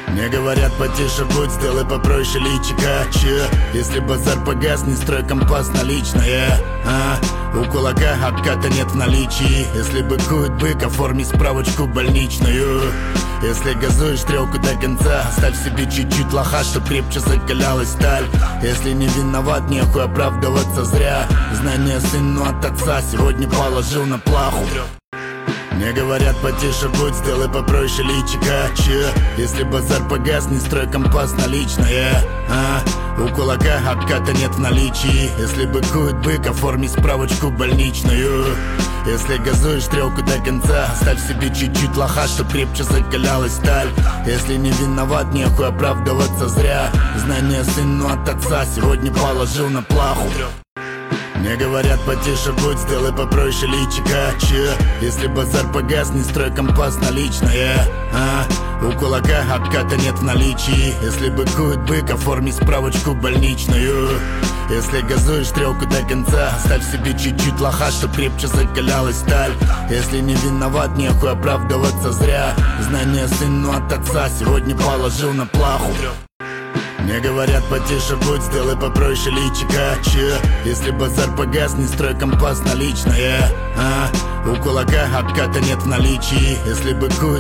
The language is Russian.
Мне говорят, потише будь, сделай попроще личика. Че? Если базар погас, не строй компас наличное. У кулака обката нет в наличии. Если быкует бык, оформи справочку больничную. Если газуешь стрелку до конца, оставь себе чуть-чуть лоха, чтоб крепче закалялась сталь. Если не виноват, нехуй оправдываться зря. Знание сыну от отца сегодня положил на плаху. Мне говорят, потише будь, сделай попроще личика. Че? Если базар погас, не строй компас наличное. У кулака обката нет в наличии. Если быкует бык, оформи справочку больничную. Если газуешь стрелку до конца, оставь себе чуть-чуть лоха, чтоб крепче закалялась сталь. Если не виноват, нехуй оправдываться зря. Знание сыну от отца сегодня положил на плаху. Мне говорят, потише будь, сделай попроще личика. Че? Если базар погас, не строй компас наличное. У кулака обката нет в наличии. Если быкует бык, оформи справочку больничную. Если газуешь стрелку до конца, оставь себе чуть-чуть лоха, чтоб крепче закалялась сталь. Если не виноват, нехуй оправдываться зря. Знание сыну от отца сегодня положил на плаху. Мне говорят, потише будь, сделай попроще личика. Че? Если базар погас, не строй компас наличное. У кулака обката нет в наличии. Если быкует